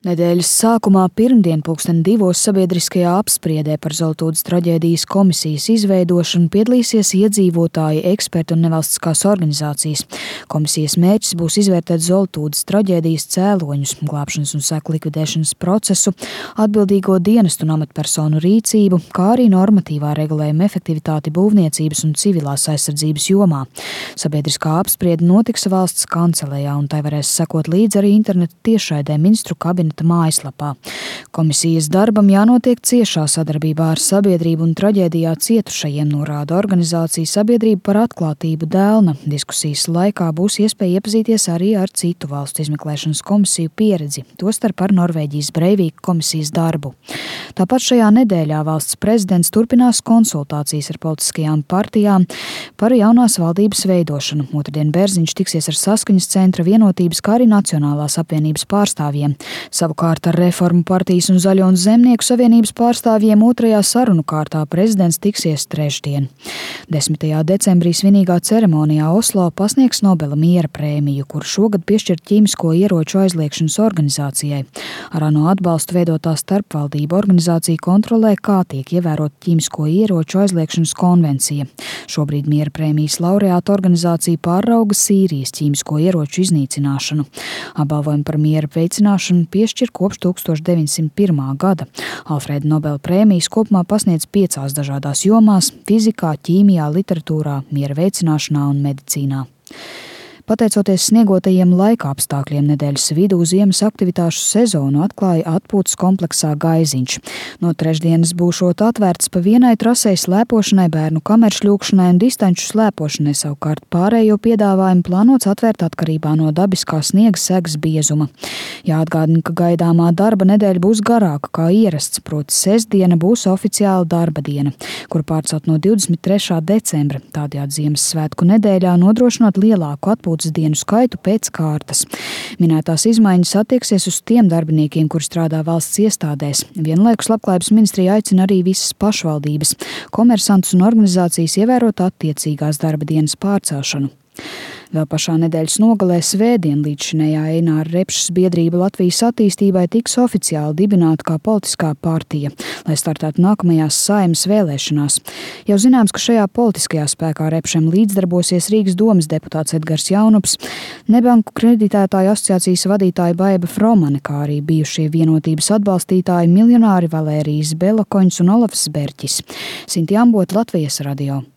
Nedēļas sākumā pirmdien 2:00 sabiedriskajā apspriedē par Zoltūdes traģēdijas komisijas izveidošanu piedalīsies iedzīvotāji, eksperti un nevalstiskās organizācijas. Komisijas mērķis būs izvērtēt Zoltūdes traģēdijas cēloņus, glābšanas un seku likvidēšanas procesu, atbildīgo dienestu un amatpersonu rīcību, kā arī normatīvā regulējuma efektivitāti būvniecības un civilās aizsardzības jomā. Sabiedriskā apspriede notiks valsts kancelejā, un tai varēs sekot līdzi arī interneta tiešraidē ministru kabineta mājaslapā. Komisijas darbam jānotiek ciešā sadarbībā ar sabiedrību un traģēdijā cietušajiem, norāda organizācija Sabiedrība par atklātību Dēlna. Diskusijas laikā būs iespēja iepazīties arī ar citu valstu izmeklēšanas komisiju pieredzi, tostarp ar Norvēģijas Breivika komisijas darbu. Tāpat šajā nedēļā valsts prezidents turpinās konsultācijas ar politiskajām partijām par jaunās valdības veidošanu. Otrdien Bērziņš tiksies ar Saskaņas centra, Vienotības, kā arī Nacionālās apvienības pārstāvjiem. Savukārt ar Reformu partijas un Zaļo un Zemnieku savienības pārstāvjiem otrajā sarunu kārtā prezidents tiksies trešdien. 10. decembrī svinīgā ceremonijā Oslo pasniegs Nobela miera prēmiju, kur šogad piešķirt ķīmisko ieroču aizliegšanas organizācijai. Ar ANO atbalstu veidotā starpvaldību organizācija kontrolē, kā tiek ievērot ķīmisko ieroču aizliegšanas konvencija. Šobrīd miera prēmijas laureāta organizācija pārauga Sīrijas ķīmisko ieroču iznīcināšanu. Apbalvojumu par miera veicināšanu piešķir kopš 1901. gada. Alfrēda Nobela prēmijas kopumā pasniedz 5 dažādās jomās – fizikā, ķīmijā, literatūrā, miera veicināšanā un medicīnā. Pateicoties sniegotajiem laika apstākļiem, nedēļas vidū ziemas aktivitāšu sezonu atklāja atpūtas kompleksā Gaiziņš. No trešdienas būšot atvērts pa vienai trasei slēpošanai, bērnu kameršļūkšanai un distanču slēpošanai, savukārt pārējo piedāvājumu plānots atvērt atkarībā no dabiskā sniega segas biezuma. Jāatgādina, ka gaidāmā darba nedēļa būs garāka kā ierasts, proti sestdiena būs oficiāla darba diena, kuru pārcelt no 23. decembra, tādējādi Ziemassvētku nedēļā nodrošinot lielāku atpūtas dienu skaitu pēc kārtas. Minētās izmaiņas attieksies uz tiem darbiniekiem, kuri strādā valsts iestādēs. Vienlaikus Labklājības ministrija aicina arī visas pašvaldības, komersantus un organizācijas ievērot attiecīgās darba dienas pārcelšanu. Vēl pašā nedēļas nogalē svētdien līdzšinējā Eināra Repšas biedrība Latvijas attīstībai tiks oficiāli dibināta kā politiskā partija, lai startētu nākamajās Saeimas vēlēšanās. Jau zināms, ka šajā politiskajā spēkā Repšam līdzdarbosies Rīgas domes deputāts Edgars Jaunups, Nebanku kreditētāju asociācijas vadītāja Baiba Fromane, kā arī bijušie Vienotības atbalstītāji miljonāri Valērijas Belokoņs un Olafs Berķis. Sinti Ambota, Latvijas radio.